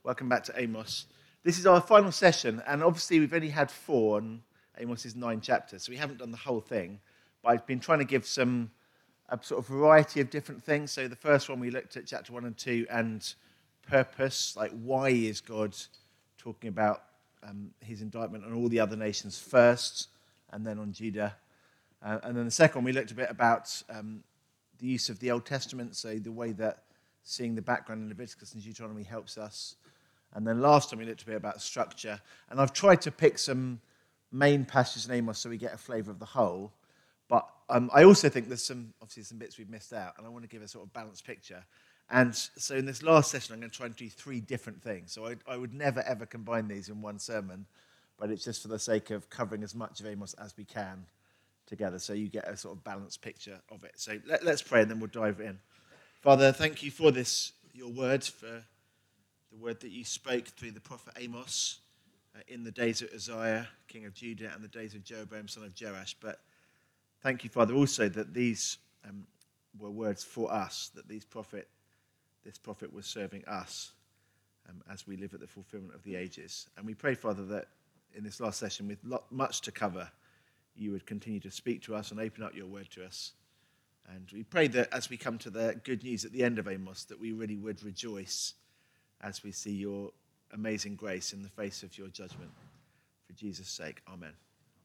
Welcome back to Amos. This is our final session, and obviously we've only had 4 on Amos's 9 chapters, so we haven't done the whole thing. But I've been trying to give a sort of variety of different things. So the first one we looked at chapter 1 and 2, and purpose, like why is God talking about his indictment on all the other nations first, and then on Judah. And then the second one we looked a bit about the use of the Old Testament, so the way that seeing the background in Leviticus and Deuteronomy helps us. And then last time we looked a bit about structure. And I've tried to pick some main passages in Amos so we get a flavour of the whole. But I also think there's some bits we've missed out, and I want to give a sort of balanced picture. And so in this last session, I'm going to try and do 3 different things. So I would never, ever combine these in one sermon, but it's just for the sake of covering as much of Amos as we can together, so you get a sort of balanced picture of it. So let's pray, and then we'll dive in. Father, thank you for this, your word, for the word that you spoke through the prophet Amos in the days of Uzziah, king of Judah, and the days of Jeroboam, son of Joash. But thank you, Father, also that these were words for us, that this prophet was serving us as we live at the fulfillment of the ages. And we pray, Father, that in this last session, with much to cover, you would continue to speak to us and open up your word to us. And we pray that as we come to the good news at the end of Amos, that we really would rejoice as we see your amazing grace in the face of your judgment. For Jesus' sake, amen.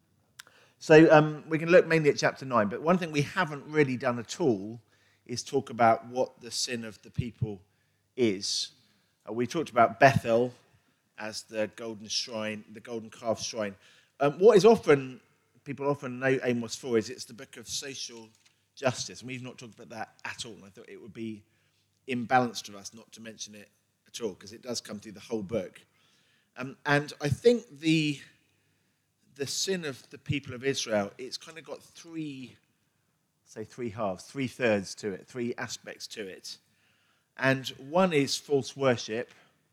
So we can look mainly at chapter 9, but one thing we haven't really done at all is talk about what the sin of the people is. We talked about Bethel as the golden shrine, the golden calf shrine. People often know Amos for is it's the book of social justice, and we've not talked about that at all. And I thought it would be imbalanced of us not to mention it at all, because it does come through the whole book. And I think the sin of the people of Israel, it's kind of got 3 halves, 3/3 to it, 3 aspects to it. And one is false worship,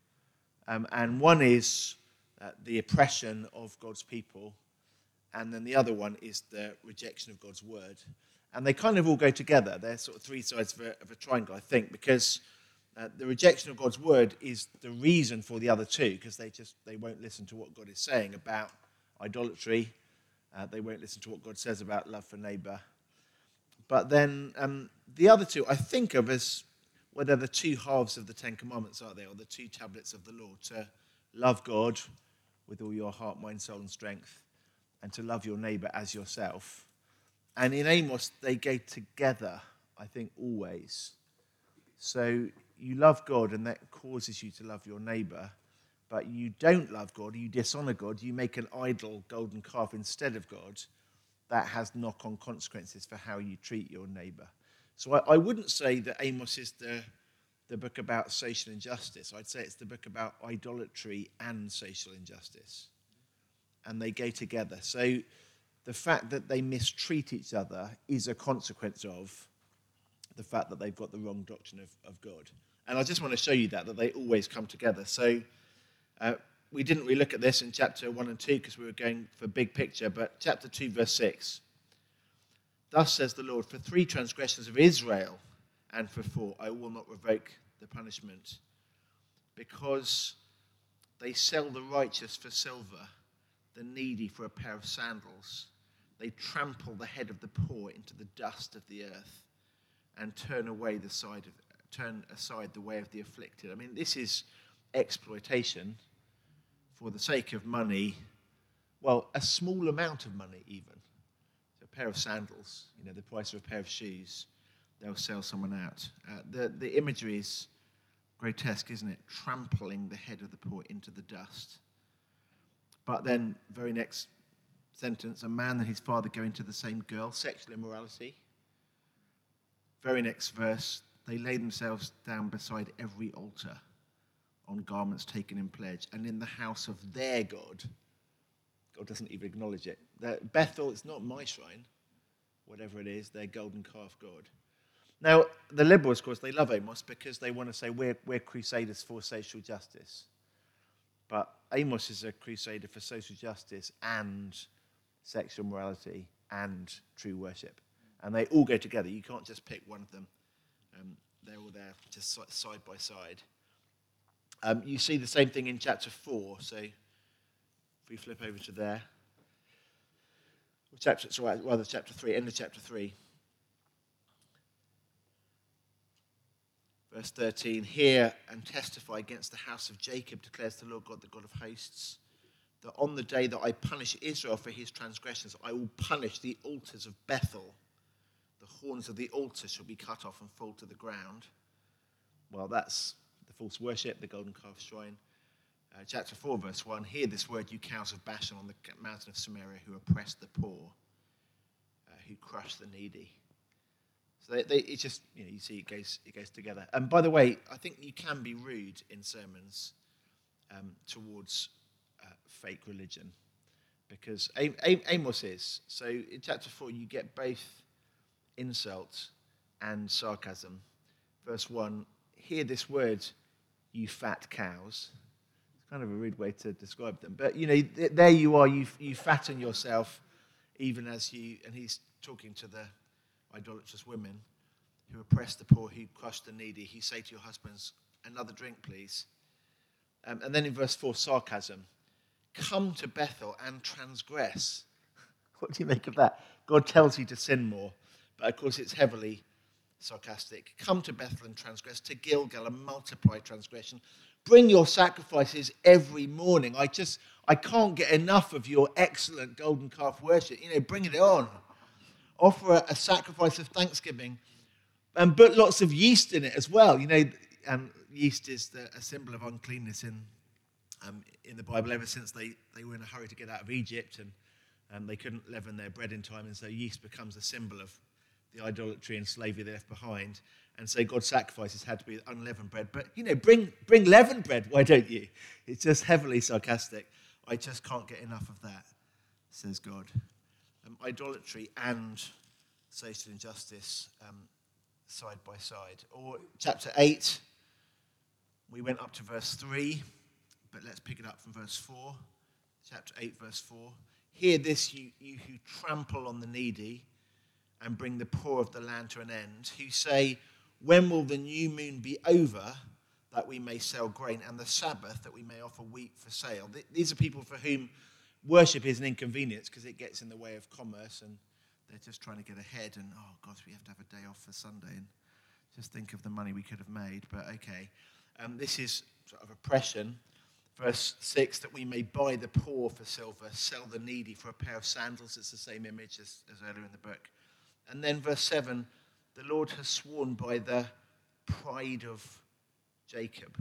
and one is the oppression of God's people, and then the other one is the rejection of God's word. And they kind of all go together. They're sort of 3 sides of a triangle, I think, because the rejection of God's word is the reason for the other 2, because they won't listen to what God is saying about idolatry. They won't listen to what God says about love for neighbour. But then the other 2 I think of as whether the 2 halves of the 10 Commandments are there, or the 2 tablets of the law, to love God with all your heart, mind, soul and strength, and to love your neighbour as yourself. And in Amos, they go together, I think, always. So you love God, and that causes you to love your neighbour, but you don't love God, you dishonour God, you make an idol golden calf instead of God, that has knock-on consequences for how you treat your neighbour. So I wouldn't say that Amos is the book about social injustice. I'd say it's the book about idolatry and social injustice. And they go together. So the fact that they mistreat each other is a consequence of the fact that they've got the wrong doctrine of God. And I just want to show you that they always come together. So we didn't really look at this in chapter 1 and 2 because we were going for big picture, but chapter 2, verse 6. Thus says the Lord, for 3 transgressions of Israel, and for 4, I will not revoke the punishment, because they sell the righteous for silver, the needy for a pair of sandals. They trample the head of the poor into the dust of the earth, and turn aside the way of the afflicted. I mean, this is exploitation for the sake of money. Well, a small amount of money even. So a pair of sandals, the price of a pair of shoes, they'll sell someone out. The imagery is grotesque, isn't it? Trampling the head of the poor into the dust. But then, very next sentence, a man and his father go into the same girl, sexual immorality. Very next verse, they lay themselves down beside every altar on garments taken in pledge, and in the house of their God. God doesn't even acknowledge it. Bethel, it's not my shrine, whatever it is, their golden calf God. Now, the liberals, of course, they love Amos because they want to say we're crusaders for social justice. But Amos is a crusader for social justice and sexual morality and true worship. And they all go together. You can't just pick one of them. They're all there just side by side. You see the same thing in chapter 4. So if we flip over to there. Chapter 3, end of chapter 3. Verse 13, hear and testify against the house of Jacob, declares the Lord God, the God of hosts, that on the day that I punish Israel for his transgressions, I will punish the altars of Bethel. The horns of the altar shall be cut off and fall to the ground. Well, that's the false worship, the golden calf shrine. Chapter 4, verse 1, hear this word, you cows of Bashan on the mountain of Samaria, who oppress the poor, who crush the needy. So it's just, you see it goes together. And by the way, I think you can be rude in sermons towards fake religion, because Amos is. So in chapter 4, you get both insult and sarcasm. Verse 1, hear this word, you fat cows. It's kind of a rude way to describe them. But, there you are, you fatten yourself, even as you, and he's talking to the idolatrous women who oppress the poor, who crush the needy, who say to your husbands, another drink, please. And then in verse 4, sarcasm. Come to Bethel and transgress. What do you make of that? God tells you to sin more, but of course it's heavily sarcastic. Come to Bethel and transgress, to Gilgal and multiply transgression. Bring your sacrifices every morning. I can't get enough of your excellent golden calf worship. Bring it on. Offer a sacrifice of thanksgiving and put lots of yeast in it as well. Yeast is a symbol of uncleanness in the Bible ever since they were in a hurry to get out of Egypt and they couldn't leaven their bread in time, and so yeast becomes a symbol of the idolatry and slavery they left behind. And so God's sacrifices had to be unleavened bread. But, bring leavened bread, why don't you? It's just heavily sarcastic. I just can't get enough of that, says God. Idolatry and social injustice side by side. Or chapter 8, we went up to verse 3, but let's pick it up from verse 4. Chapter 8, verse 4. Hear this, you who trample on the needy and bring the poor of the land to an end, who say, when will the new moon be over that we may sell grain, and the Sabbath that we may offer wheat for sale? These are people for whom worship is an inconvenience because it gets in the way of commerce, and they're just trying to get ahead, and gosh, we have to have a day off for Sunday, and just think of the money we could have made. But okay, this is sort of oppression. Verse 6, that we may buy the poor for silver, sell the needy for a pair of sandals. It's the same image as earlier in the book. And then verse 7, the Lord has sworn by the pride of Jacob.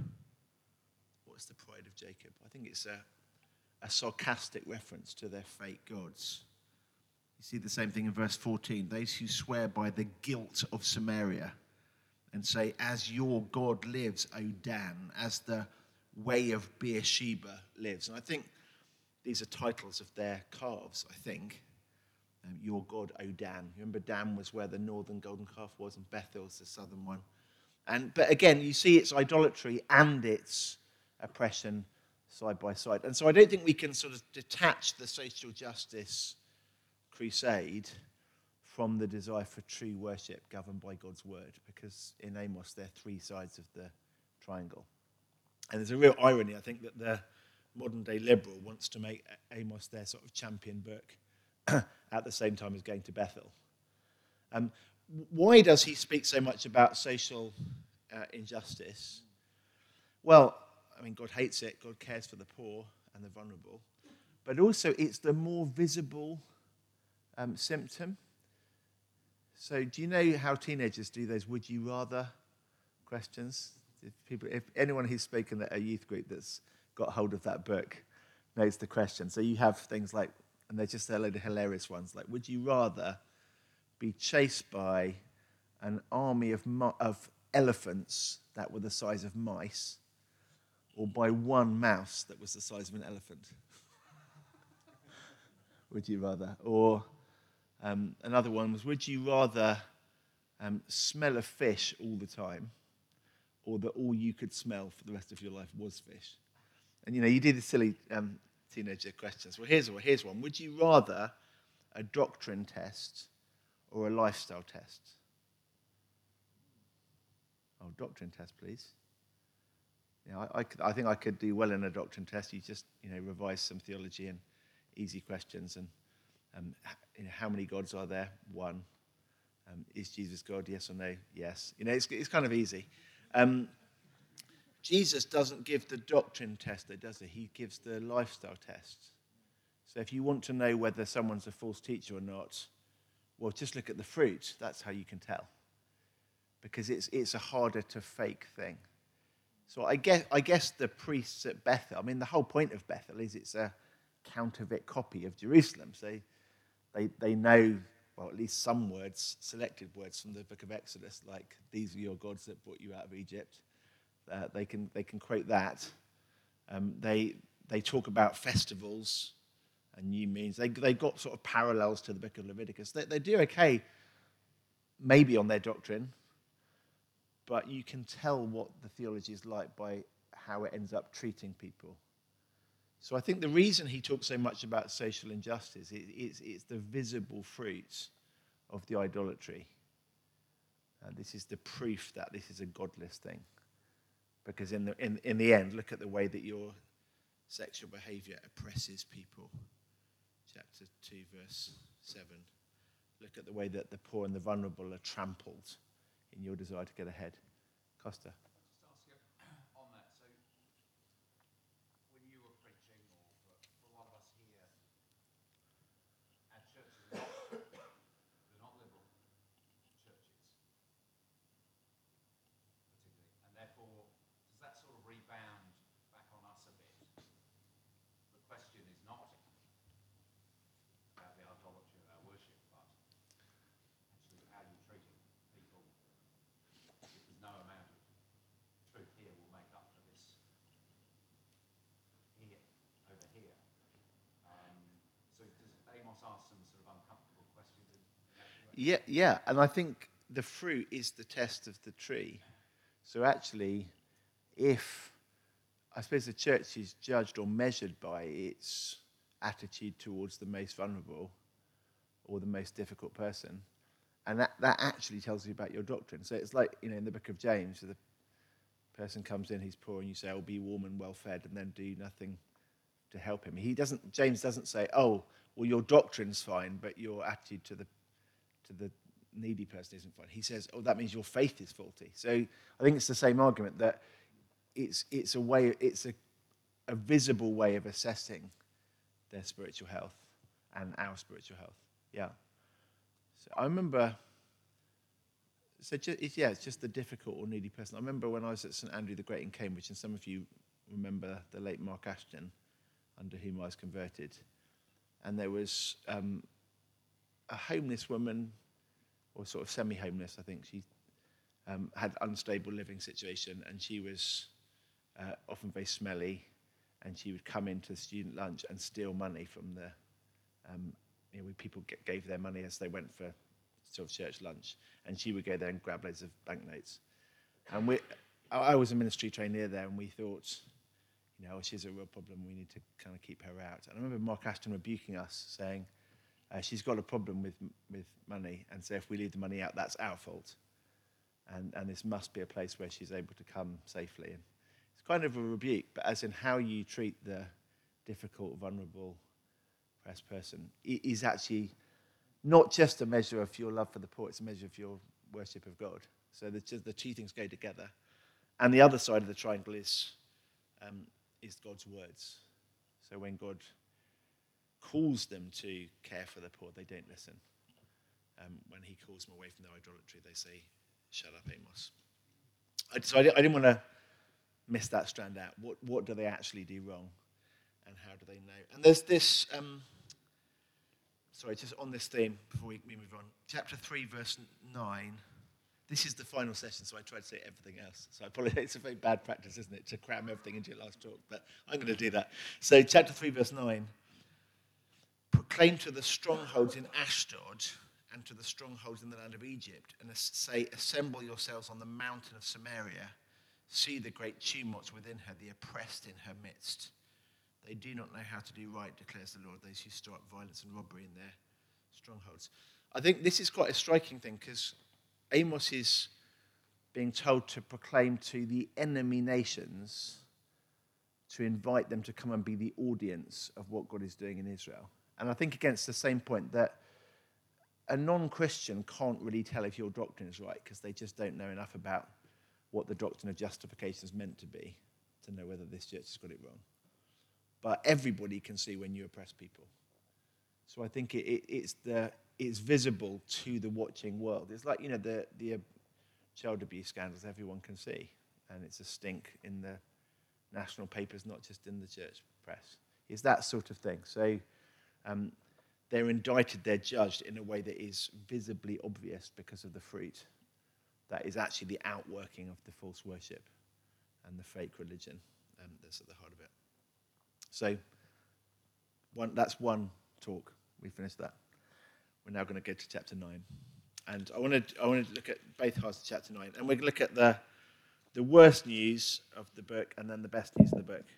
What's the pride of Jacob? I think it's a sarcastic reference to their fake gods. You see the same thing in verse 14. Those who swear by the guilt of Samaria and say, as your God lives, O Dan, as the way of Beersheba lives. And I think these are titles of their calves, I think. Your God, O Dan. Remember, Dan was where the northern golden calf was, and Bethel's the southern one. But again, you see its idolatry and its oppression side by side. And so I don't think we can sort of detach the social justice crusade from the desire for true worship governed by God's word, because in Amos there are three sides of the triangle. And there's a real irony, I think, that the modern-day liberal wants to make Amos their sort of champion book at the same time as going to Bethel. Why does he speak so much about social injustice? Well, I mean, God hates it. God cares for the poor and the vulnerable. But also, it's the more visible symptom. So do you know how teenagers do those would you rather questions? If anyone who's spoken at a youth group that's got hold of that book knows the question. So you have things like, and they're just a load of hilarious ones, like, would you rather be chased by an army of elephants that were the size of mice, or by one mouse that was the size of an elephant? Would you rather? Or another one was, would you rather smell a fish all the time, or that all you could smell for the rest of your life was fish? And, you do the silly teenager questions. Well, here's one. Would you rather a doctrine test or a lifestyle test? Oh, doctrine test, please. I think I could do well in a doctrine test. You just, revise some theology and easy questions. And how many gods are there? One. Is Jesus God? Yes or no? Yes. It's kind of easy. Jesus doesn't give the doctrine test, though, does he? He gives the lifestyle test. So if you want to know whether someone's a false teacher or not, well, just look at the fruit. That's how you can tell. Because it's a harder to fake thing. So I guess the priests at Bethel, the whole point of Bethel is it's a counterfeit copy of Jerusalem. So they know, well, at least some words, selected words from the book of Exodus, like, these are your gods that brought you out of Egypt. They can quote that. They talk about festivals and new moons. They got sort of parallels to the book of Leviticus. They do okay, maybe on their doctrine, but you can tell what the theology is like by how it ends up treating people. So I think the reason he talks so much about social injustice it's the visible fruits of the idolatry. This is the proof that this is a godless thing. Because in the end, look at the way that your sexual behavior oppresses people. Chapter 2, verse 7. Look at the way that the poor and the vulnerable are trampled in your desire to get ahead. Costa. Just ask you on that. So, when you were preaching, or for a lot of us here, our churches they're not liberal churches, particularly, and therefore, does that sort of rebound back on us a bit? The question is not about the idolatry of our worship, but actually how you're treating people. There's no amount of truth here will make up for this here, over here. So does Amos ask some sort of uncomfortable questions? Yeah, and I think the fruit is the test of the tree. So actually, if, I suppose, the church is judged or measured by its attitude towards the most vulnerable or the most difficult person, and that actually tells you about your doctrine. So it's like, in the book of James, the person comes in, he's poor, and you say, "Oh, be warm and well fed," and then do nothing to help him. James doesn't say, "Oh, well, your doctrine's fine, but your attitude to the needy person isn't fine." He says, "Oh, that means your faith is faulty." So I think it's the same argument, that it's a visible way of assessing their spiritual health and our spiritual health. Yeah. So I remember. So it's just the difficult or needy person. I remember when I was at St Andrew the Great in Cambridge, and some of you remember the late Mark Ashton, under whom I was converted. And there was a homeless woman, or sort of semi-homeless, I think. She had unstable living situation, and she was often very smelly, and she would come into the student lunch and steal money from the, people gave their money as they went for sort of church lunch, and she would go there and grab loads of banknotes. And I was a ministry trainee there, and we thought, she's a real problem, we need to kind of keep her out. And I remember Mark Ashton rebuking us, saying, she's got a problem with money, and so if we leave the money out, that's our fault. And this must be a place where she's able to come safely. And it's kind of a rebuke, but as in how you treat the difficult, vulnerable, oppressed person is actually not just a measure of your love for the poor, it's a measure of your worship of God. So the two things go together. And the other side of the triangle is God's words. So when God calls them to care for the poor, they don't listen. When he calls them away from their idolatry, they say, "Shut up, Amos." So I didn't want to miss that strand out. What do they actually do wrong? And how do they know? And there's this... just on this theme, before we move on. Chapter 3, verse 9. This is the final session, so I tried to say everything else. So I apologize. It's a very bad practice, isn't it, to cram everything into your last talk? But I'm going to do that. So chapter 3, verse 9. Proclaim to the strongholds in Ashdod and to the strongholds in the land of Egypt, and say, assemble yourselves on the mountain of Samaria. See the great tumults within her, the oppressed in her midst. They do not know how to do right, declares the Lord, those who store up violence and robbery in their strongholds. I think this is quite a striking thing, because Amos is being told to proclaim to the enemy nations, to invite them to come and be the audience of what God is doing in Israel. And I think against the same point that a non-Christian can't really tell if your doctrine is right because they just don't know enough about what the doctrine of justification is meant to be to know whether this church has got it wrong. But everybody can see when you oppress people. So I think it's visible to the watching world. It's like, the child abuse scandals everyone can see. And it's a stink in the national papers, not just in the church press. It's that sort of thing. So they're indicted, they're judged in a way that is visibly obvious because of the fruit. That is actually the outworking of the false worship and the fake religion that's at the heart of it. So that's one talk. We finished that. We're now going to go to chapter 9. And I want to look at both halves of chapter 9. And we're going to look at the worst news of the book and then the best news of the book.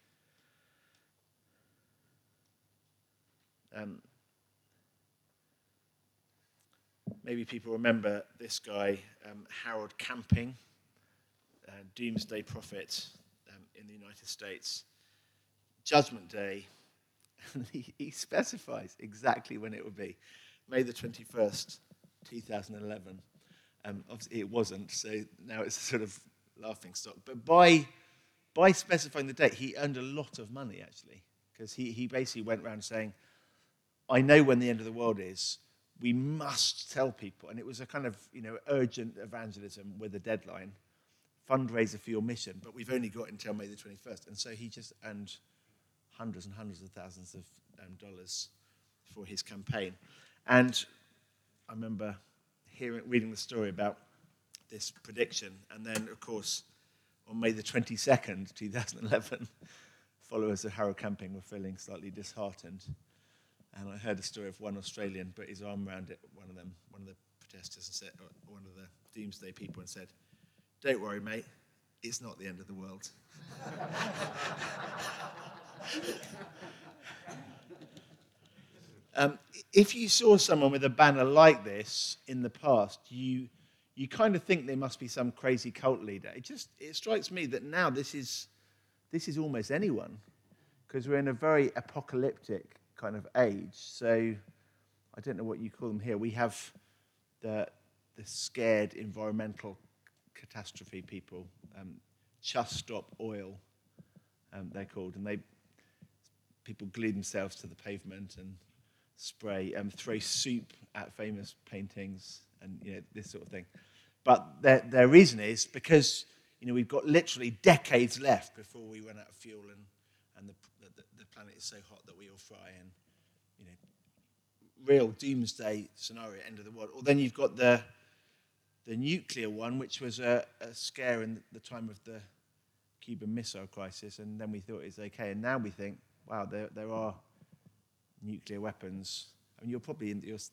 Maybe people remember this guy, Harold Camping, doomsday prophet in the United States. Judgment Day, and he specifies exactly when it will be. May the 21st, 2011. Obviously it wasn't, so now it's a sort of laughing stock. But by specifying the date, he earned a lot of money, actually, because he basically went around saying, I know when the end of the world is. We must tell people. And it was a kind of, urgent evangelism with a deadline, fundraiser for your mission, but we've only got until May the 21st. And so he just earned hundreds and hundreds of thousands of dollars for his campaign. And I remember reading the story about this prediction. And then, of course, on May the 22nd, 2011, followers of Harold Camping were feeling slightly disheartened. And I heard a story of one Australian put his arm around one of the protesters, and said, or one of the doomsday people, and said, "Don't worry, mate, it's not the end of the world." If you saw someone with a banner like this in the past, you kind of think they must be some crazy cult leader. It strikes me that now this is almost anyone, because we're in a very apocalyptic kind of age. So I don't know what you call them here. We have the scared environmental catastrophe people, Just Stop Oil, they're called, and people glue themselves to the pavement and spray, throw soup at famous paintings, and this sort of thing. But their reason is because we've got literally decades left before we run out of fuel, and the planet is so hot that we all fry, and real doomsday scenario, end of the world. Or then you've got the nuclear one, which was a scare in the time of the Cuban Missile Crisis, and then we thought it was okay, and now we think, wow, there are nuclear weapons. I mean, you're probably in your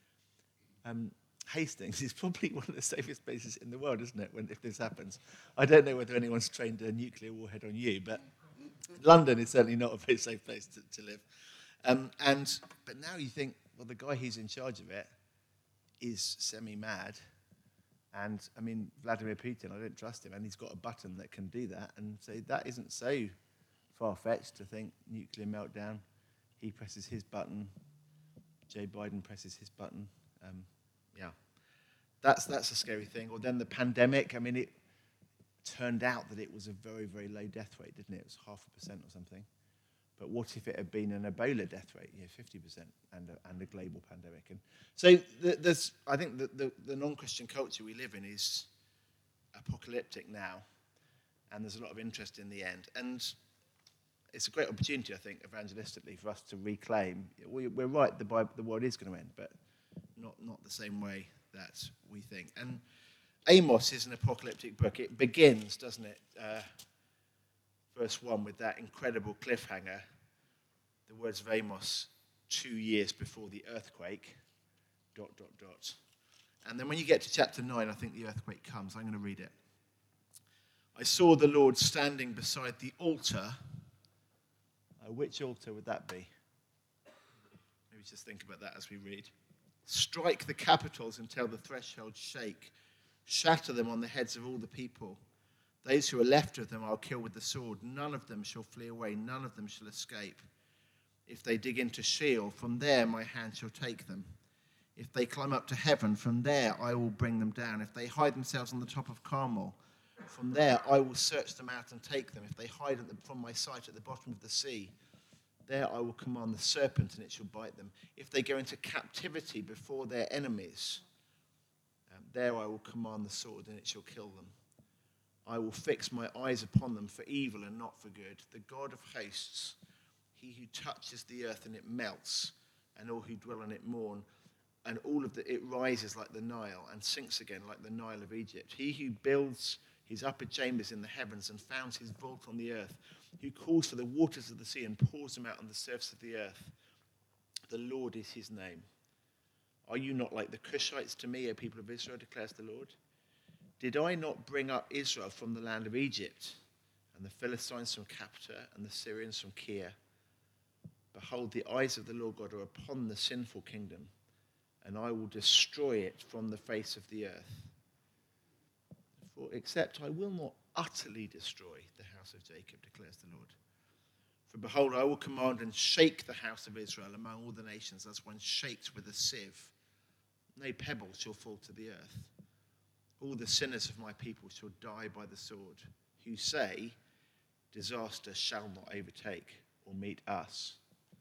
Hastings is probably one of the safest places in the world, isn't it, if this happens? I don't know whether anyone's trained a nuclear warhead on you, but London is certainly not a very safe place to live. But now you think, well, the guy who's in charge of it is semi-mad. And, I mean, Vladimir Putin, I don't trust him, and he's got a button that can do that. And so that isn't so far-fetched to think nuclear meltdown. He presses his button. Joe Biden presses his button. That's a scary thing. Or then the pandemic. I mean, it turned out that it was a very, very low death rate, didn't it? It was 0.5% or something. But what if it had been an Ebola death rate, 50%, and a global pandemic? And so I think the non-Christian culture we live in is apocalyptic now, and there's a lot of interest in the end. And it's a great opportunity, I think, evangelistically, for us to reclaim. We're right, the world is going to end, but not the same way that we think. And Amos is an apocalyptic book. It begins, doesn't it, verse 1, with that incredible cliffhanger, the words of Amos 2 years before the earthquake, ... And then when you get to chapter 9, I think the earthquake comes. I'm going to read it. I saw the Lord standing beside the altar. Which altar would that be? Maybe just think about that as we read. Strike the capitals until the thresholds shake. shatter them on the heads of all the people. Those who are left of them I'll kill with the sword. None of them shall flee away. None of them shall escape. If they dig into Sheol, from there my hand shall take them. If they climb up to heaven, from there I will bring them down. If they hide themselves on the top of Carmel, from there I will search them out and take them. If they hide from my sight at the bottom of the sea, there I will command the serpent, and it shall bite them. If they go into captivity before their enemies, there I will command the sword, and it shall kill them. I will fix my eyes upon them for evil and not for good. The God of hosts, he who touches the earth and it melts, and all who dwell on it mourn, and it rises like the Nile and sinks again like the Nile of Egypt. He who builds his upper chambers in the heavens and founds his vault on the earth, who calls for the waters of the sea and pours them out on the surface of the earth. The Lord is his name. Are you not like the Cushites to me, O people of Israel, declares the Lord? Did I not bring up Israel from the land of Egypt, and the Philistines from Captor, and the Syrians from Kir? Behold, the eyes of the Lord God are upon the sinful kingdom, and I will destroy it from the face of the earth. For except I will not utterly destroy the house of Jacob, declares the Lord. For behold, I will command and shake the house of Israel among all the nations, as one shakes with a sieve. No pebble shall fall to the earth. All the sinners of my people shall die by the sword, who say, disaster shall not overtake or meet us.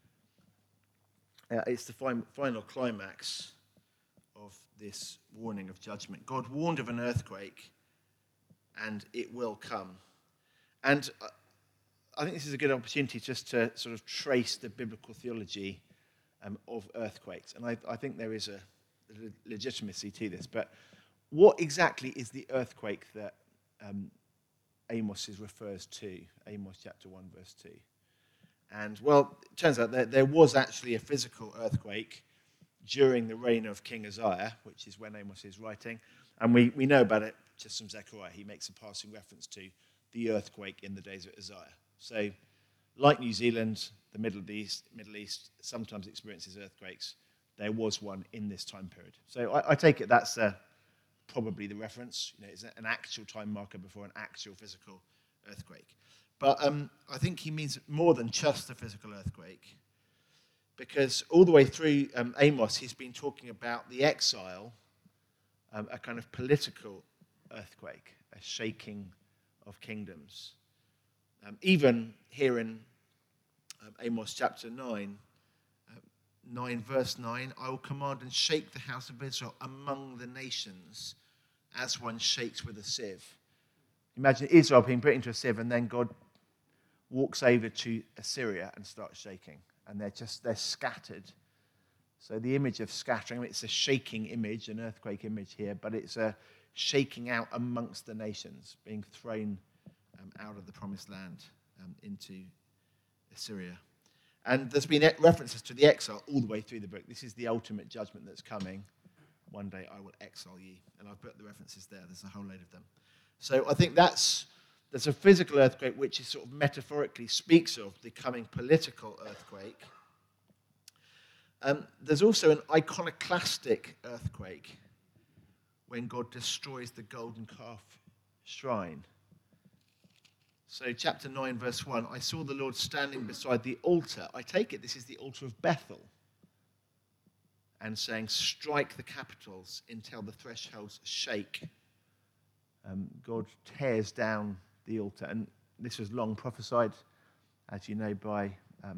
It's the final climax of this warning of judgment. God warned of an earthquake, and it will come. And I think this is a good opportunity just to sort of trace the biblical theology of earthquakes. And I think there is a legitimacy to this. But what exactly is the earthquake that Amos refers to? Amos chapter 1, verse 2. And, well, it turns out that there was actually a physical earthquake during the reign of King Uzziah, which is when Amos is writing. And we know about it just from Zechariah. He makes a passing reference to the earthquake in the days of Uzziah. So, like New Zealand, the Middle East sometimes experiences earthquakes. There was one in this time period. So I take it that's probably the reference. It's an actual time marker before an actual physical earthquake. But I think he means more than just a physical earthquake, because all the way through Amos, he's been talking about the exile, a kind of political earthquake, a shaking of kingdoms. Even here in Amos chapter 9 verse 9, I will command and shake the house of Israel among the nations as one shakes with a sieve. Imagine Israel being put into a sieve, and then God walks over to Assyria and starts shaking. And they're scattered. So the image of scattering, it's a shaking image, an earthquake image here, but it's a shaking out amongst the nations, being thrown out of the promised land into Assyria. And there's been references to the exile all the way through the book. This is the ultimate judgment that's coming. One day I will exile ye. And I've put the references there. There's a whole load of them. So I think there's a physical earthquake which is sort of metaphorically speaks of the coming political earthquake. There's also an iconoclastic earthquake when God destroys the golden calf shrine. So chapter 9, verse 1, I saw the Lord standing beside the altar. I take it this is the altar of Bethel. And saying, strike the capitals until the thresholds shake. God tears down the altar. And this was long prophesied, as you know, by,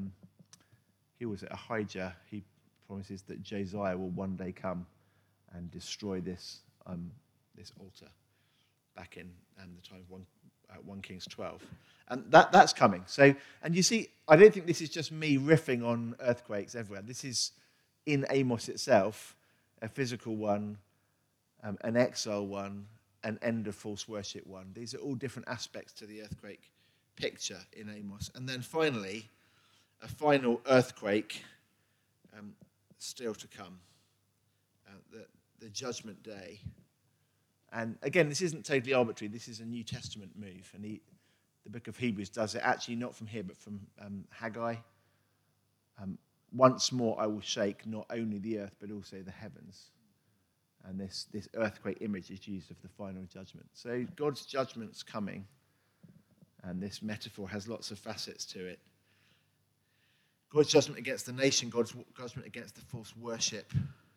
Ahijah. He promises that Josiah will one day come and destroy this altar back in the time of 1 Kings 12. And that's coming. So, and you see, I don't think this is just me riffing on earthquakes everywhere. This is in Amos itself, a physical one, an exile one, an end of false worship one. These are all different aspects to the earthquake picture in Amos. And then finally, a final earthquake still to come, the judgment day. And again, this isn't totally arbitrary. This is a New Testament move. And the book of Hebrews does it, actually not from here, but from Haggai. Once more I will shake not only the earth, but also the heavens. And this earthquake image is used of the final judgment. So God's judgment's coming, and this metaphor has lots of facets to it. God's judgment against the nation, God's judgment against the false worship,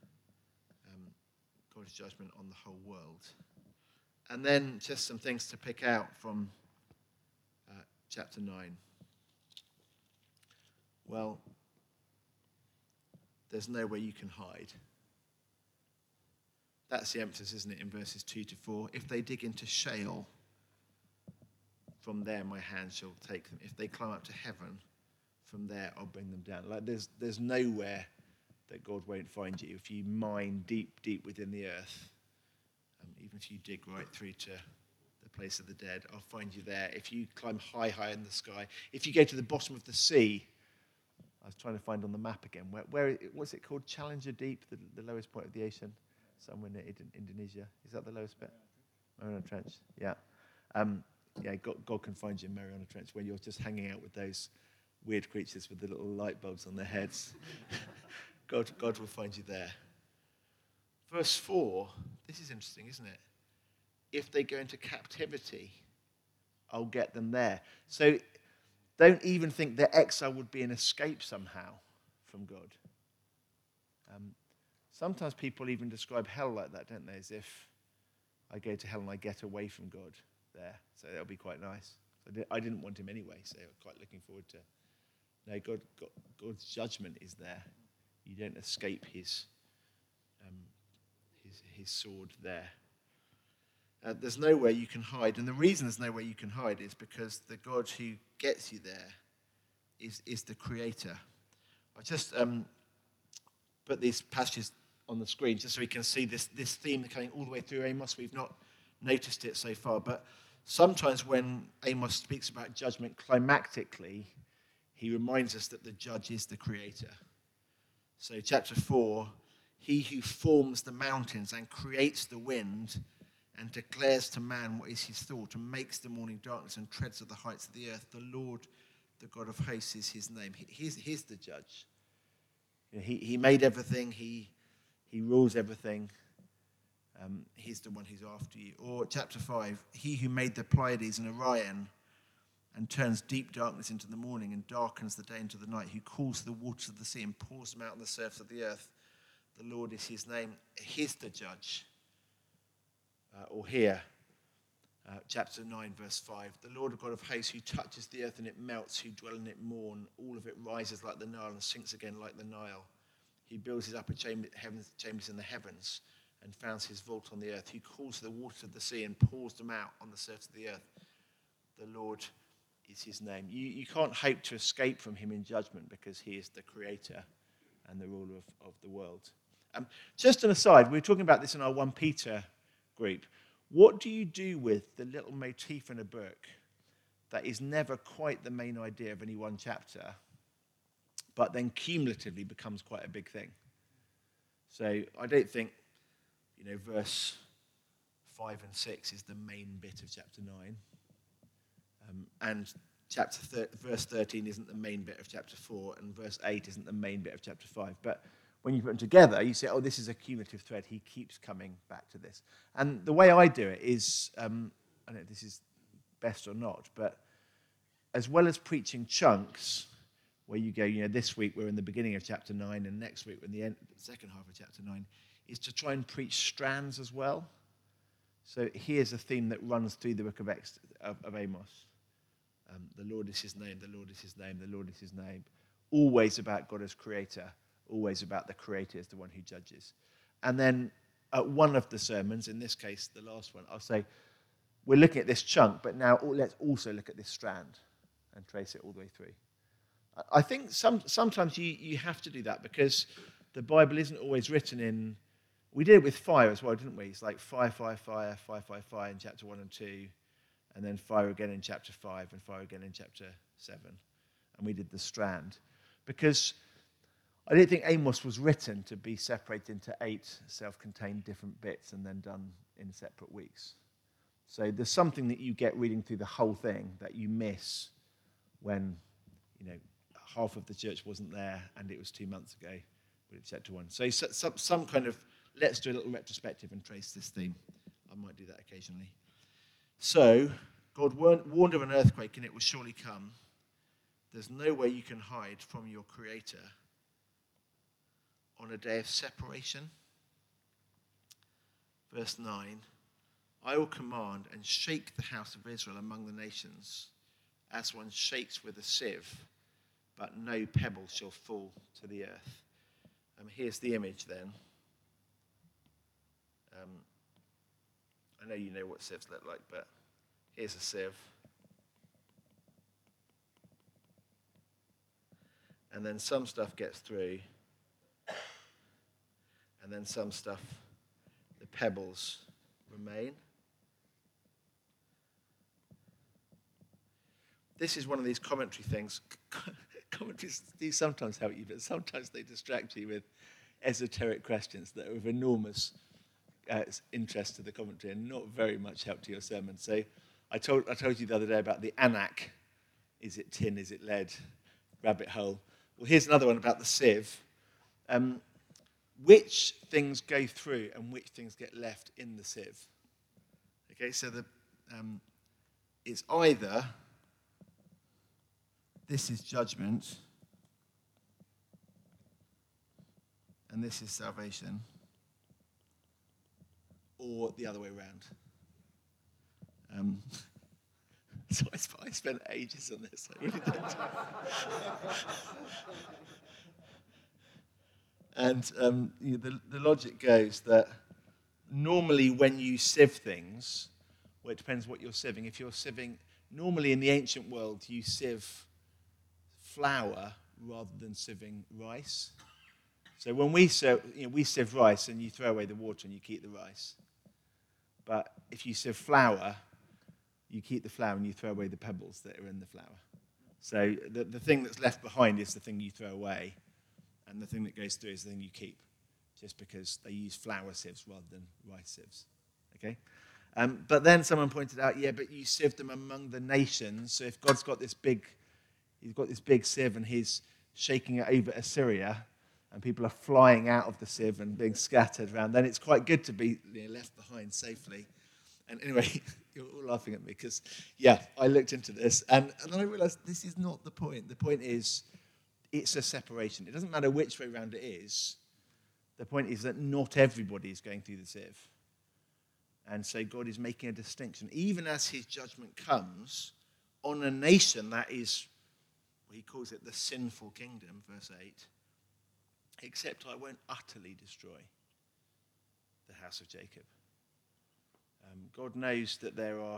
God's judgment on the whole world. And then just some things to pick out from chapter 9. Well, there's nowhere you can hide. That's the emphasis, isn't it, in verses 2 to 4. If they dig into Sheol, from there my hand shall take them. If they climb up to heaven, from there I'll bring them down. Like there's nowhere that God won't find you. If you mine deep, deep within the earth, even if you dig right through to the place of the dead, I'll find you there. If you climb high, high in the sky, if you go to the bottom of the sea, I was trying to find on the map again, where what's it called? Challenger Deep, the lowest point of the ocean, somewhere near Indonesia. Is that the lowest bit? Mariana Trench, yeah. God can find you in Mariana Trench where you're just hanging out with those weird creatures with the little light bulbs on their heads. God will find you there. Verse 4, this is interesting, isn't it? If they go into captivity, I'll get them there. So don't even think their exile would be an escape somehow from God. Sometimes people even describe hell like that, don't they? As if I go to hell and I get away from God there. So that'll be quite nice. I didn't want him anyway, so I'm quite looking forward to. No, God's judgment is there. You don't escape his sword there. There's nowhere you can hide, and the reason there's nowhere you can hide is because the God who gets you there is the Creator. I just put these passages on the screen just so we can see this theme coming all the way through Amos. We've not noticed it so far, but sometimes when Amos speaks about judgment climactically, he reminds us that the judge is the Creator. So chapter 4, he who forms the mountains and creates the wind and declares to man what is his thought and makes the morning darkness and treads of the heights of the earth, the Lord, the God of hosts, is his name. He's the judge. He made everything. He rules everything. He's the one who's after you. Or chapter 5, he who made the Pleiades and Orion and turns deep darkness into the morning and darkens the day into the night, who calls the waters of the sea and pours them out on the surface of the earth. The Lord is his name. He's the judge. Or here, chapter 9, verse 5, the Lord God of hosts, who touches the earth and it melts, who dwell in it mourn. All of it rises like the Nile and sinks again like the Nile. He builds his upper chambers in the heavens and founds his vault on the earth. He calls the waters of the sea and pours them out on the surface of the earth. The Lord is his name. You can't hope to escape from him in judgment because he is the Creator and the ruler of the world. Just an aside, we were talking about this in our 1 Peter group. What do you do with the little motif in a book that is never quite the main idea of any one chapter, but then cumulatively becomes quite a big thing? So I don't think, verse 5 and 6 is the main bit of chapter 9. And verse 13 isn't the main bit of chapter 4, and verse 8 isn't the main bit of chapter 5. But when you put them together, you say, this is a cumulative thread. He keeps coming back to this. And the way I do it is, I don't know if this is best or not, but as well as preaching chunks, where you go, this week we're in the beginning of chapter 9, and next week we're in the second half of chapter 9, is to try and preach strands as well. So here's a theme that runs through the book of Amos. The Lord is his name, the Lord is his name, the Lord is his name. Always about God as Creator, always about the Creator as the one who judges. And then at one of the sermons, in this case, the last one, I'll say, we're looking at this chunk, but now let's also look at this strand and trace it all the way through. I think sometimes you have to do that because the Bible isn't always written in... We did it with fire as well, didn't we? It's like fire, fire, fire, fire, fire, fire in chapter 1 and 2, and then fire again in chapter 5 and fire again in chapter 7. And we did the strand. Because I don't think Amos was written to be separated into 8 self-contained different bits and then done in separate weeks. So there's something that you get reading through the whole thing that you miss when, half of the church wasn't there and it was 2 months ago, but it's chapter 1. So some kind of let's do a little retrospective and trace this theme. I might do that occasionally. So, God warned of an earthquake, and it will surely come. There's no way you can hide from your Creator on a day of separation. Verse 9, I will command and shake the house of Israel among the nations, as one shakes with a sieve, but no pebble shall fall to the earth. Here's the image then. I know you know what sieves look like, but here's a sieve. And then some stuff gets through, and then some stuff, the pebbles remain. This is one of these commentary things. Commentaries do sometimes help you, but sometimes they distract you with esoteric questions that are of enormous interest to the commentary and not very much help to your sermon. So I told you the other day about the Anak. Is it tin? Is it lead? Rabbit hole. Well, here's another one about the sieve. Which things go through and which things get left in the sieve? Okay, so it's either this is judgment and this is salvation, or the other way around. So I spent ages on this. I really did. And the logic goes that normally when you sieve things, well, it depends what you're sieving. If you're sieving, normally in the ancient world, you sieve flour rather than sieving rice. So when we sieve rice and you throw away the water and you keep the rice. But if you sieve flour, you keep the flour and you throw away the pebbles that are in the flour. So the thing that's left behind is the thing you throw away, and the thing that goes through is the thing you keep, just because they use flour sieves rather than rice sieves. Okay? But then someone pointed out, yeah, but you sieve them among the nations. So if God's got this big sieve and he's shaking it over Assyria, and people are flying out of the sieve and being scattered around, then it's quite good to be left behind safely. And anyway, you're all laughing at me because, yeah, I looked into this and I realized this is not the point. The point is it's a separation. It doesn't matter which way around it is. The point is that not everybody is going through the sieve. And so God is making a distinction. Even as his judgment comes on a nation that is, well, he calls it the sinful kingdom, verse 8, except I won't utterly destroy the house of Jacob. God knows that there are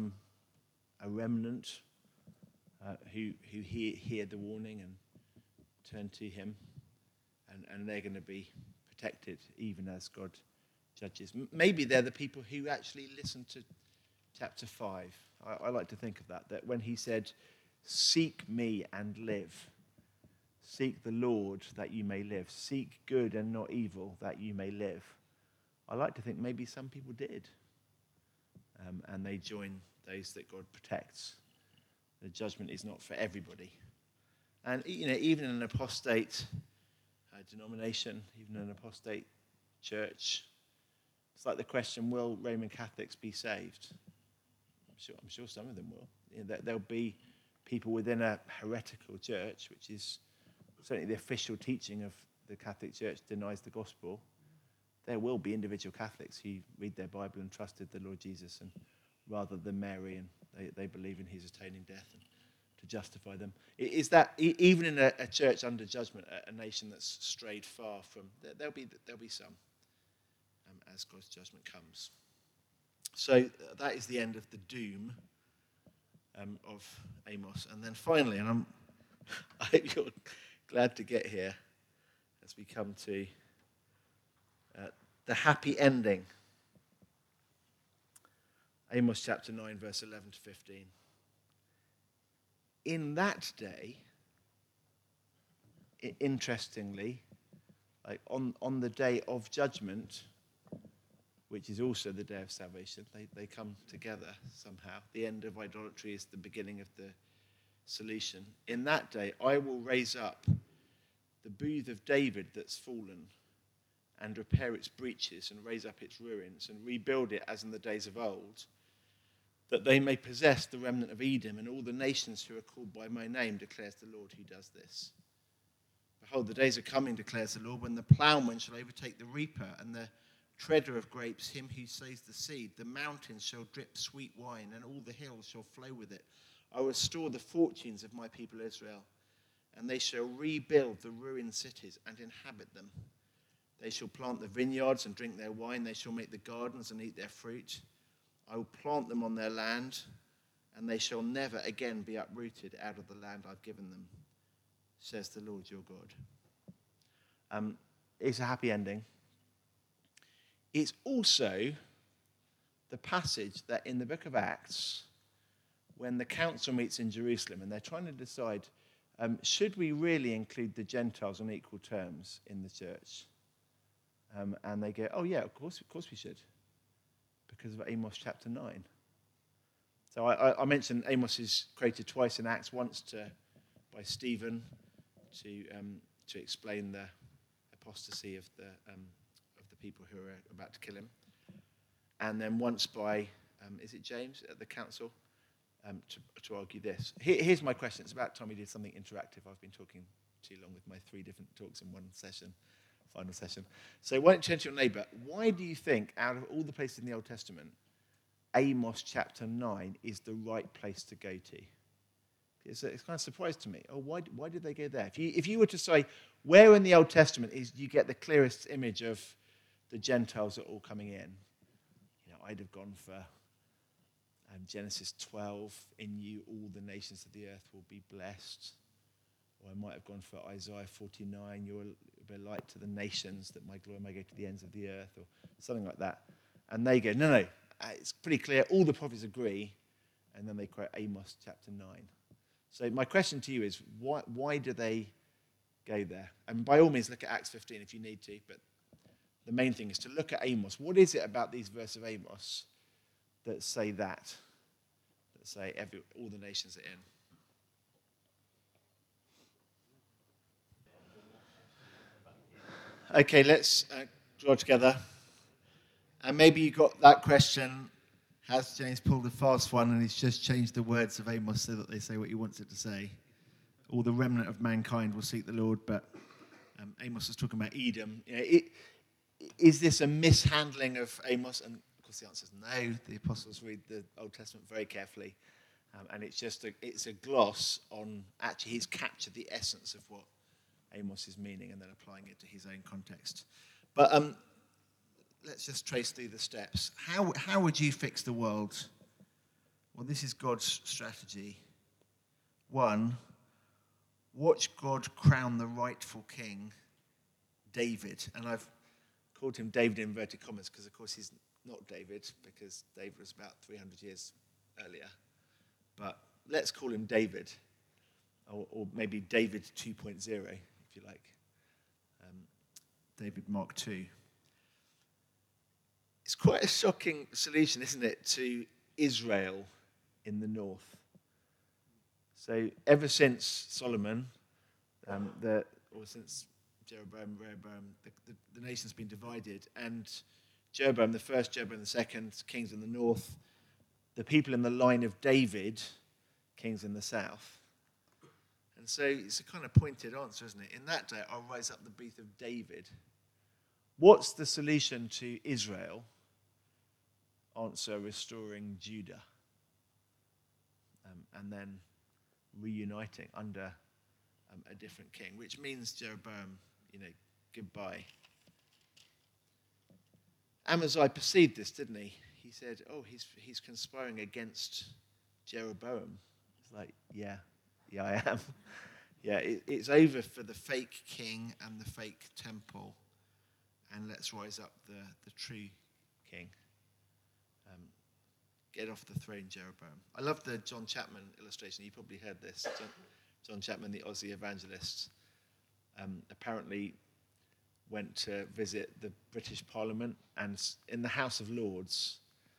a remnant who hear the warning and turn to him, and they're going to be protected even as God judges. Maybe they're the people who actually listen to chapter 5. I like to think of that when he said, seek me and live. Seek the Lord that you may live. Seek good and not evil that you may live. I like to think maybe some people did. And they join those that God protects. The judgment is not for everybody. And even in an apostate denomination, even an apostate church, it's like the question, will Roman Catholics be saved? I'm sure some of them will. There'll be people within a heretical church, which is certainly the official teaching of the Catholic Church, denies the gospel. There will be individual Catholics who read their Bible and trusted the Lord Jesus, and rather than Mary, and they believe in his atoning death and to justify them. Is that even in a church under judgment, a nation that's strayed far from? There'll be some as God's judgment comes. So that is the end of the doom of Amos, and then finally, and I hope you're glad to get here as we come to the happy ending. Amos chapter 9, verse 11 to 15. In that day, interestingly, like on the day of judgment, which is also the day of salvation, they come together somehow. The end of idolatry is the beginning of the solution. In that day, I will raise up the booth of David that's fallen, and repair its breaches and raise up its ruins and rebuild it as in the days of old, that they may possess the remnant of Edom and all the nations who are called by my name, declares the Lord who does this. Behold, the days are coming, declares the Lord, when the plowman shall overtake the reaper and the treader of grapes, him who sows the seed. The mountains shall drip sweet wine, and all the hills shall flow with it. I will restore the fortunes of my people Israel, and they shall rebuild the ruined cities and inhabit them. They shall plant the vineyards and drink their wine. They shall make the gardens and eat their fruit. I will plant them on their land, and they shall never again be uprooted out of the land I've given them, says the Lord your God. It's a happy ending. It's also the passage that in the book of Acts, when the council meets in Jerusalem and they're trying to decide, should we really include the Gentiles on equal terms in the church? And they go, oh yeah, of course we should, because of Amos chapter 9. So I mentioned Amos is quoted twice in Acts, once by Stephen to explain the apostasy of the people who are about to kill him, and then once by is it James at the council to argue this. Here's my question. It's about time we did something interactive. I've been talking too long with my 3 different talks in one session, final session. So why don't you turn to your neighbour? Why do you think, out of all the places in the Old Testament, Amos chapter 9 is the right place to go to? It's kind of a surprise to me. Oh, why did they go there? If you were to say, where in the Old Testament is you get the clearest image of the Gentiles are all coming in? I'd have gone for Genesis 12, in you all the nations of the earth will be blessed. Or I might have gone for Isaiah 49, you will be a light to the nations, that my glory may go to the ends of the earth, or something like that. And they go, no, it's pretty clear, all the prophets agree, and then they quote Amos chapter 9. So my question to you is, why do they go there? And by all means, look at Acts 15 if you need to, but the main thing is to look at Amos. What is it about these verses of Amos that say that say all the nations are in? Okay, let's draw together. And maybe you got that question, has James pulled a fast one and he's just changed the words of Amos so that they say what he wants it to say? All the remnant of mankind will seek the Lord, but Amos is talking about Edom. Is this a mishandling of Amos? And of course the answer is no. The apostles read the Old Testament very carefully, and it's a gloss on, actually he's captured the essence of what Amos is meaning and then applying it to his own context. But let's just trace through the steps. How would you fix the world? Well, this is God's strategy. 1, watch God crown the rightful king, David. And I've called him David in inverted commas because, of course, he's not David, because David was about 300 years earlier. But let's call him David, or maybe David 2.0, if you like. David Mark II. It's quite a shocking solution, isn't it, to Israel in the north. So ever since Solomon, or since Jeroboam, the nation's been divided, and Jeroboam the first, Jeroboam the second, kings in the north, the people in the line of David, kings in the south. And so it's a kind of pointed answer, isn't it? In that day, I'll rise up the booth of David. What's the solution to Israel? Answer, restoring Judah. And then reuniting under a different king, which means Jeroboam, goodbye. Amaziah perceived this, didn't he? He said, oh, he's conspiring against Jeroboam. It's like, yeah, I am. Yeah, it's over for the fake king and the fake temple, and let's rise up the true king. Get off the throne, Jeroboam. I love the John Chapman illustration. You probably heard this. John Chapman, the Aussie evangelist, apparently went to visit the British Parliament, and in the House of Lords,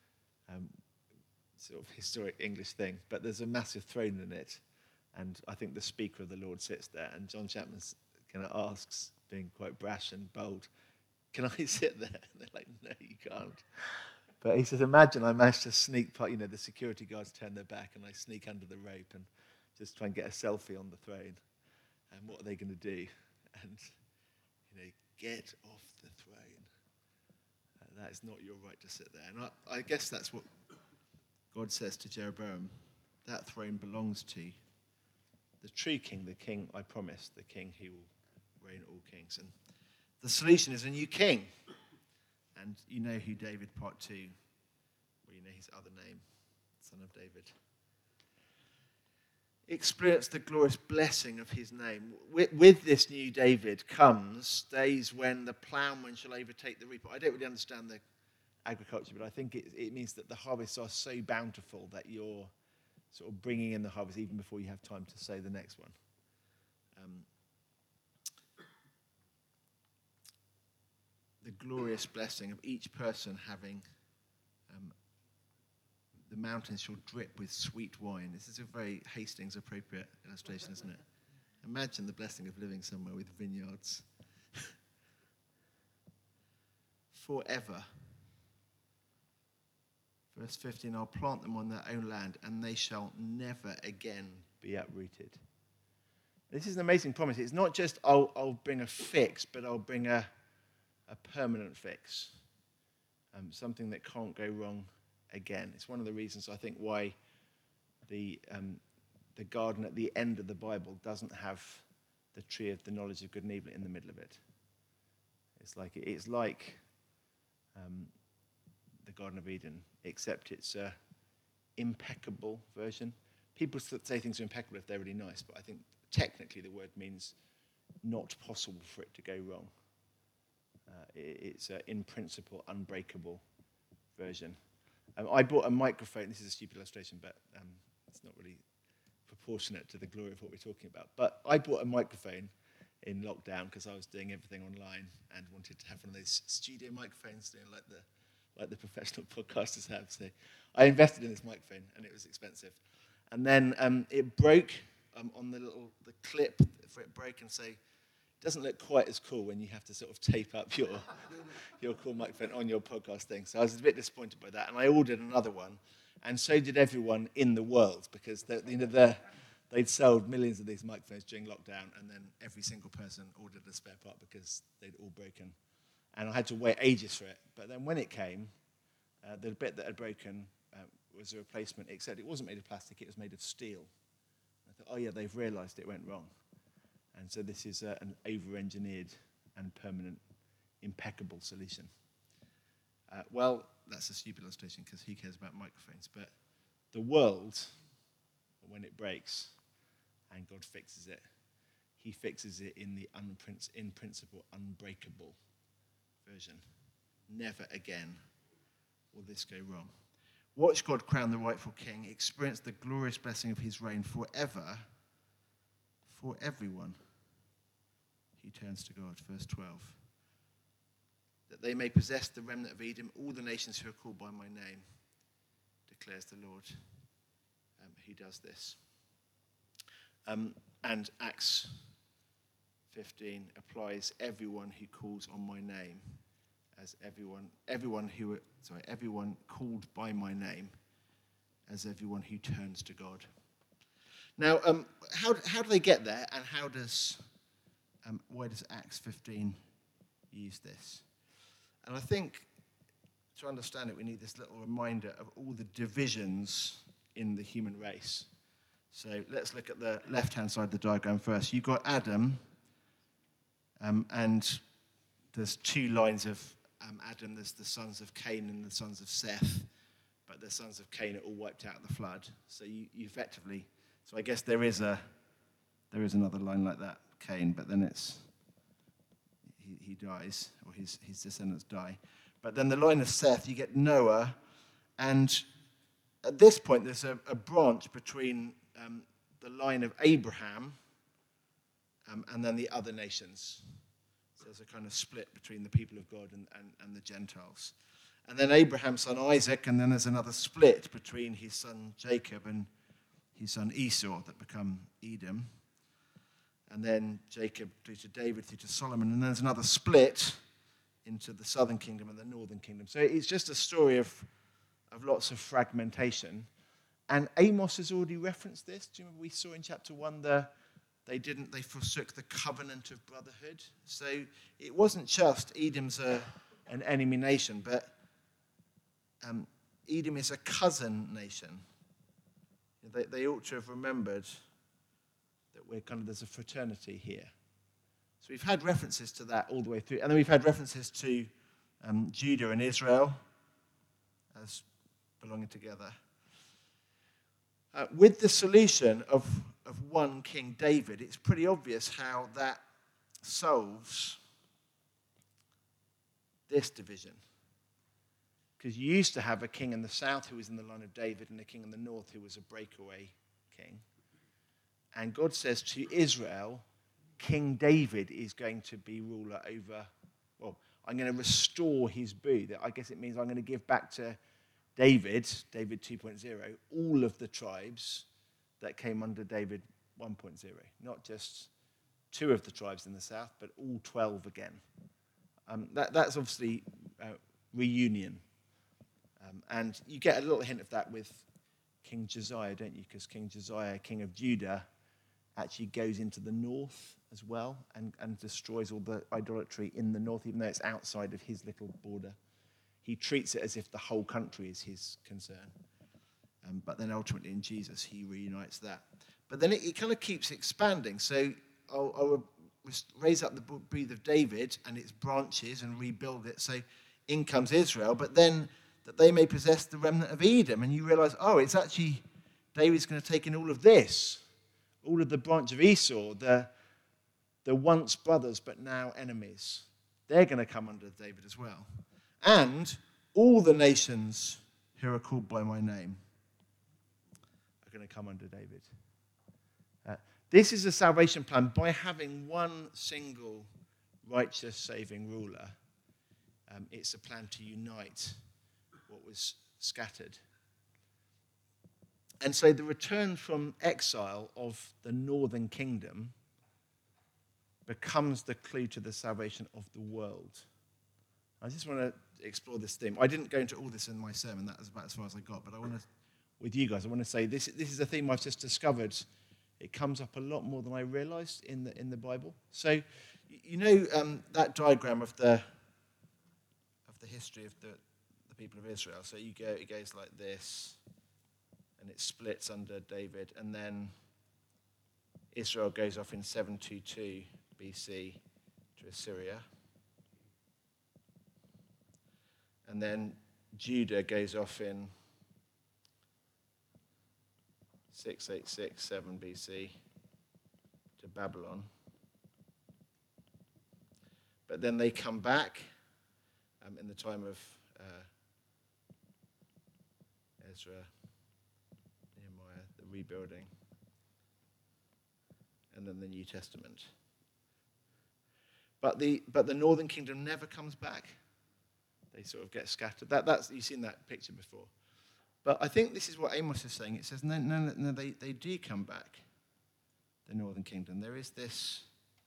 sort of historic English thing, but there's a massive throne in it, and I think the Speaker of the Lord sits there, and John Chapman kind of asks, being quite brash and bold, can I sit there? And they're like, no, you can't. But he says, imagine I managed to sneak, the security guards turn their back and I sneak under the rope and just try and get a selfie on the throne. And what are they going to do? And, get off the throne. That is not your right to sit there. And I guess that's what God says to Jeroboam. That throne belongs to the true king, the king I promised, the king who will reign all kings. And the solution is a new king. And you know who David, part 2, where you know his other name, son of David. Experience the glorious blessing of his name. With this new David comes days when the plowman shall overtake the reaper. I don't really understand the agriculture, but I think it means that the harvests are so bountiful that you're sort of bringing in the harvest even before you have time to sow the next one. The glorious blessing of each person having the mountains shall drip with sweet wine. This is a very Hastings appropriate illustration, isn't it? Imagine the blessing of living somewhere with vineyards. Forever. Verse 15, I'll plant them on their own land, and they shall never again be uprooted. This is an amazing promise. It's not just I'll bring a fix, but I'll bring a permanent fix. Something that can't go wrong again. It's one of the reasons I think why the garden at the end of the Bible doesn't have the tree of the knowledge of good and evil in the middle of it. It's like the Garden of Eden, except it's a impeccable version. People say things are impeccable if they're really nice, but I think technically the word means not possible for it to go wrong. It's an in principle unbreakable version. I bought a microphone. This is a stupid illustration, but it's not really proportionate to the glory of what we're talking about. But I bought a microphone in lockdown because I was doing everything online and wanted to have one of those studio microphones, like the professional podcasters have. So I invested in this microphone, and it was expensive. And then it broke on the clip for it broke, and so it doesn't look quite as cool when you have to sort of tape up your cool microphone on your podcast thing. So I was a bit disappointed by that, and I ordered another one, and so did everyone in the world, because they'd sold millions of these microphones during lockdown, and then every single person ordered a spare part because they'd all broken. And I had to wait ages for it. But then when it came, the bit that had broken was a replacement, except it wasn't made of plastic, it was made of steel. I thought, oh yeah, they've realized it went wrong. And so this is an over-engineered and permanent, impeccable solution. Well, that's a stupid illustration because who cares about microphones? But the world, when it breaks and God fixes it, he fixes it in the in principle unbreakable version. Never again will this go wrong. Watch God crown the rightful king, experience the glorious blessing of his reign forever for everyone who turns to God. Verse 12. That they may possess the remnant of Edom, all the nations who are called by my name, declares the Lord, who does this. And Acts 15 applies everyone who calls on my name as everyone called by my name as everyone who turns to God. Now, how do they get there, and why does Acts 15 use this? And I think to understand it, we need this little reminder of all the divisions in the human race. So let's look at the left-hand side of the diagram first. You've got Adam, and there's two lines of Adam. There's the sons of Cain and the sons of Seth, but the sons of Cain are all wiped out in the flood. So you effectively, so I guess there is another line like that, Cain, but then he dies, or his descendants die. But then the line of Seth, you get Noah, and at this point there's a branch between the line of Abraham and then the other nations. So there's a kind of split between the people of God and the Gentiles. And then Abraham's son Isaac, and then there's another split between his son Jacob and his son Esau that become Edom. And then Jacob through to David, through to Solomon. And then there's another split into the southern kingdom and the northern kingdom. So it's just a story of lots of fragmentation. And Amos has already referenced this. Do you remember we saw in chapter 1 they forsook the covenant of brotherhood? So it wasn't just Edom's an enemy nation, but Edom is a cousin nation. They ought to have remembered that there's a fraternity here. So we've had references to that all the way through. And then we've had references to Judah and Israel as belonging together. With the solution of one King David, it's pretty obvious how that solves this division. Because you used to have a king in the south who was in the line of David and a king in the north who was a breakaway king. And God says to Israel, King David is going to be ruler over, I'm going to restore his boo. I guess it means I'm going to give back to David 2.0, all of the tribes that came under David 1.0. Not just 2 of the tribes in the south, but all 12 again. That's obviously reunion. And you get a little hint of that with King Josiah, don't you? Because King Josiah, king of Judah, actually goes into the north as well and destroys all the idolatry in the north, even though it's outside of his little border. He treats it as if the whole country is his concern. But then ultimately in Jesus, he reunites that. But then it kind of keeps expanding. So I'll raise up the breath of David and its branches and rebuild it. So in comes Israel, but then that they may possess the remnant of Edom. And you realize, it's actually David's going to take in all of this, all of the branch of Esau, the once brothers but now enemies. They're going to come under David as well. And all the nations who are called by my name are going to come under David. This is a salvation plan. By having one single righteous saving ruler, it's a plan to unite what was scattered. And so the return from exile of the northern kingdom becomes the clue to the salvation of the world. I just want to explore this theme. I didn't go into all this in my sermon. That was about as far as I got. But I want to, with you guys, I want to say this is a theme I've just discovered. It comes up a lot more than I realized in the Bible. So, you know that diagram of the history of the people of Israel. So it goes like this, and it splits under David, and then Israel goes off in 722 BC to Assyria. And then Judah goes off in 6867 BC to Babylon. But then they come back in the time of Ezra, Nehemiah, the rebuilding, and then the New Testament. But the northern kingdom never comes back. They sort of get scattered. That's you've seen that picture before. But I think this is what Amos is saying. It says, no, they do come back, the northern kingdom. There is this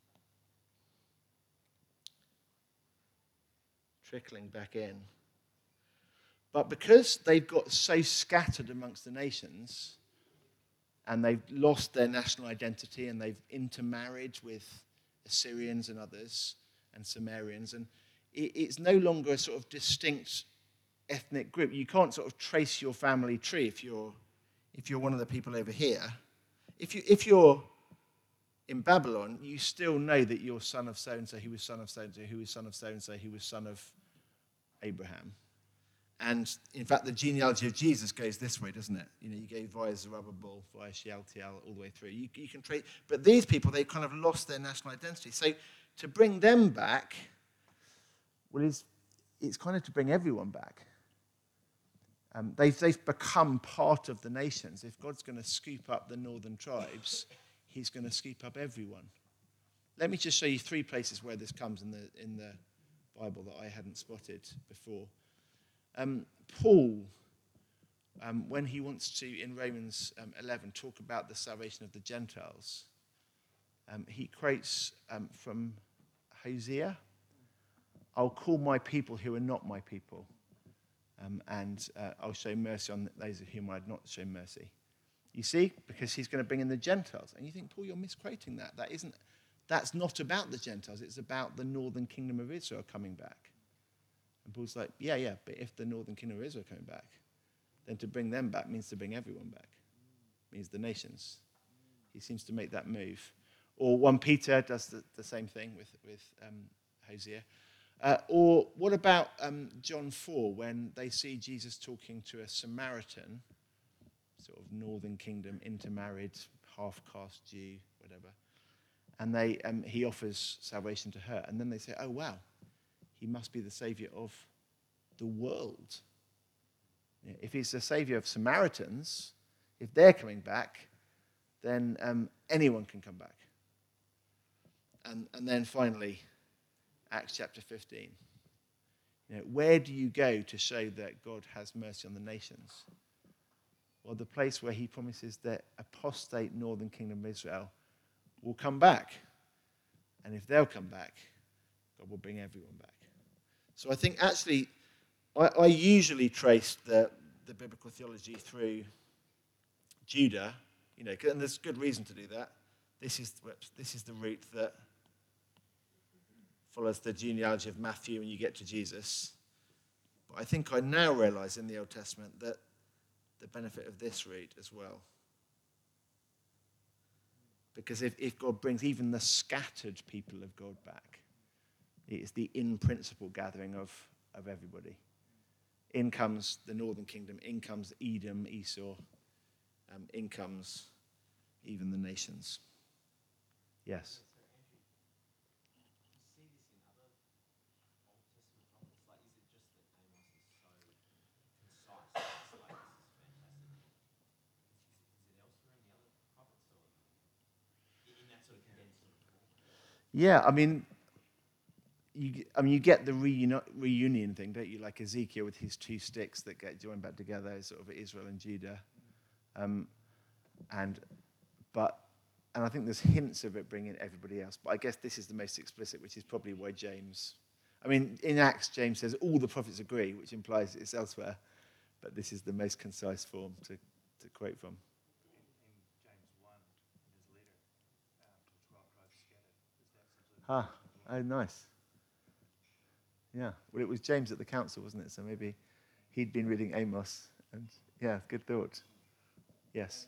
trickling back in. But because they've got so scattered amongst the nations, and they've lost their national identity, and they've intermarried with Assyrians and others, and Sumerians, and it's no longer a sort of distinct ethnic group. You can't sort of trace your family tree if you're one of the people over here. If you're in Babylon, you still know that you're son of so-and-so, who was son of so-and-so, who was son of so-and-so, who was son of Abraham. And in fact, the genealogy of Jesus goes this way, doesn't it? You know, you go via Zerubbabel, via Shealtiel, all the way through. You can trace, but these people, they kind of lost their national identity. So to bring them back, well, it's kind of to bring everyone back. They've become part of the nations. If God's going to scoop up the northern tribes, he's going to scoop up everyone. Let me just show you 3 places where this comes in the Bible that I hadn't spotted before. Paul, when he wants to, in Romans 11, talk about the salvation of the Gentiles, he quotes from Hosea, I'll call my people who are not my people, and I'll show mercy on those of whom I'd not show mercy. You see? Because he's going to bring in the Gentiles. And you think, Paul, you're misquoting that. That's not about the Gentiles. It's about the northern kingdom of Israel coming back. And Paul's like, yeah, but if the northern kingdom of Israel coming back, then to bring them back means to bring everyone back. Means the nations. He seems to make that move. Or 1 Peter does the same thing with Hosea. Or what about John 4, when they see Jesus talking to a Samaritan, sort of northern kingdom, intermarried, half-caste Jew, whatever, and he offers salvation to her, and then they say, oh, wow, he must be the saviour of the world. Yeah, if he's the saviour of Samaritans, if they're coming back, then anyone can come back. And then finally, Acts chapter 15. Where do you go to show that God has mercy on the nations? Well, the place where he promises that apostate northern kingdom of Israel will come back. And if they'll come back, God will bring everyone back. So I think actually, I usually trace the biblical theology through Judah, and there's good reason to do that. This is the route that follows the genealogy of Matthew and you get to Jesus. But I think I now realize in the Old Testament that the benefit of this route as well. Because if God brings even the scattered people of God back, it's the in-principle gathering of everybody. In comes the northern kingdom, in comes Edom, Esau, in comes even the nations. Yes. Yeah, you get the reunion thing, don't you? Like Ezekiel with his 2 sticks that get joined back together, sort of Israel and Judah. And I think there's hints of it bringing everybody else. But I guess this is the most explicit, which is probably why James... in Acts, James says all the prophets agree, which implies it's elsewhere. But this is the most concise form to quote from. Oh, nice. Yeah, well, it was James at the council, wasn't it? So maybe he'd been reading Amos. And yeah, good thought. Yes.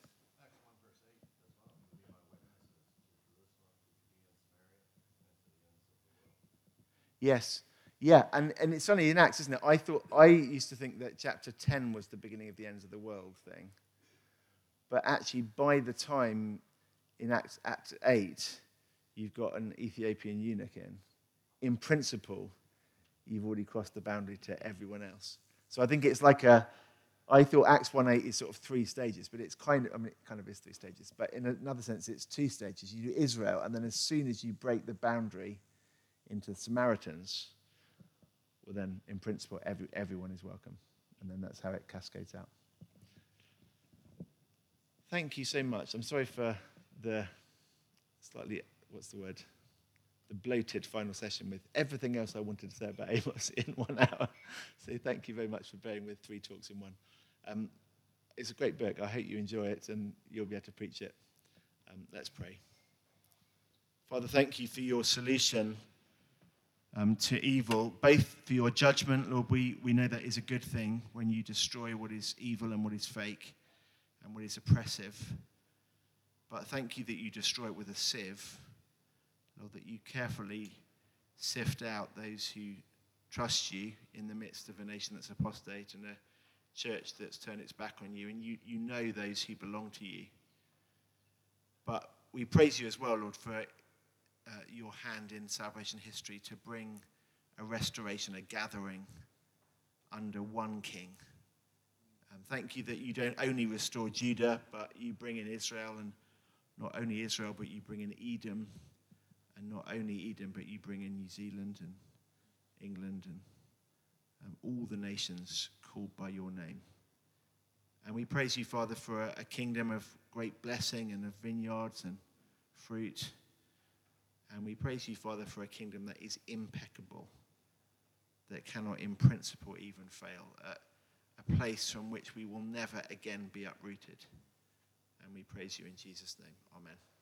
Yes. Yeah, and it's funny in Acts, isn't it? I used to think that chapter 10 was the beginning of the ends of the world thing. But actually, by the time in Acts 8, you've got an Ethiopian eunuch in principle, you've already crossed the boundary to everyone else. So I think it's like I thought Acts 1:8 is sort of 3 stages, but it's it kind of is 3 stages. But in another sense, it's 2 stages. You do Israel, and then as soon as you break the boundary into the Samaritans, well then, in principle, everyone is welcome. And then that's how it cascades out. Thank you so much. I'm sorry for the slightly, the bloated final session with everything else I wanted to say about Amos in 1 hour. So thank you very much for bearing with 3 talks in 1. It's a great book. I hope you enjoy it and you'll be able to preach it. Let's pray. Father, thank you for your solution to evil, both for your judgment, Lord. We know that is a good thing when you destroy what is evil and what is fake and what is oppressive. But thank you that you destroy it with a sieve, Lord, that you carefully sift out those who trust you in the midst of a nation that's apostate and a church that's turned its back on you, and you know those who belong to you. But we praise you as well, Lord, for your hand in salvation history to bring a restoration, a gathering under one king. Thank you that you don't only restore Judah, but you bring in Israel, and not only Israel, but you bring in Edom, and not only Edom, but you bring in New Zealand and England and all the nations called by your name. And we praise you, Father, for a kingdom of great blessing and of vineyards and fruit. And we praise you, Father, for a kingdom that is impeccable, that cannot in principle even fail, a place from which we will never again be uprooted. And we praise you in Jesus' name. Amen.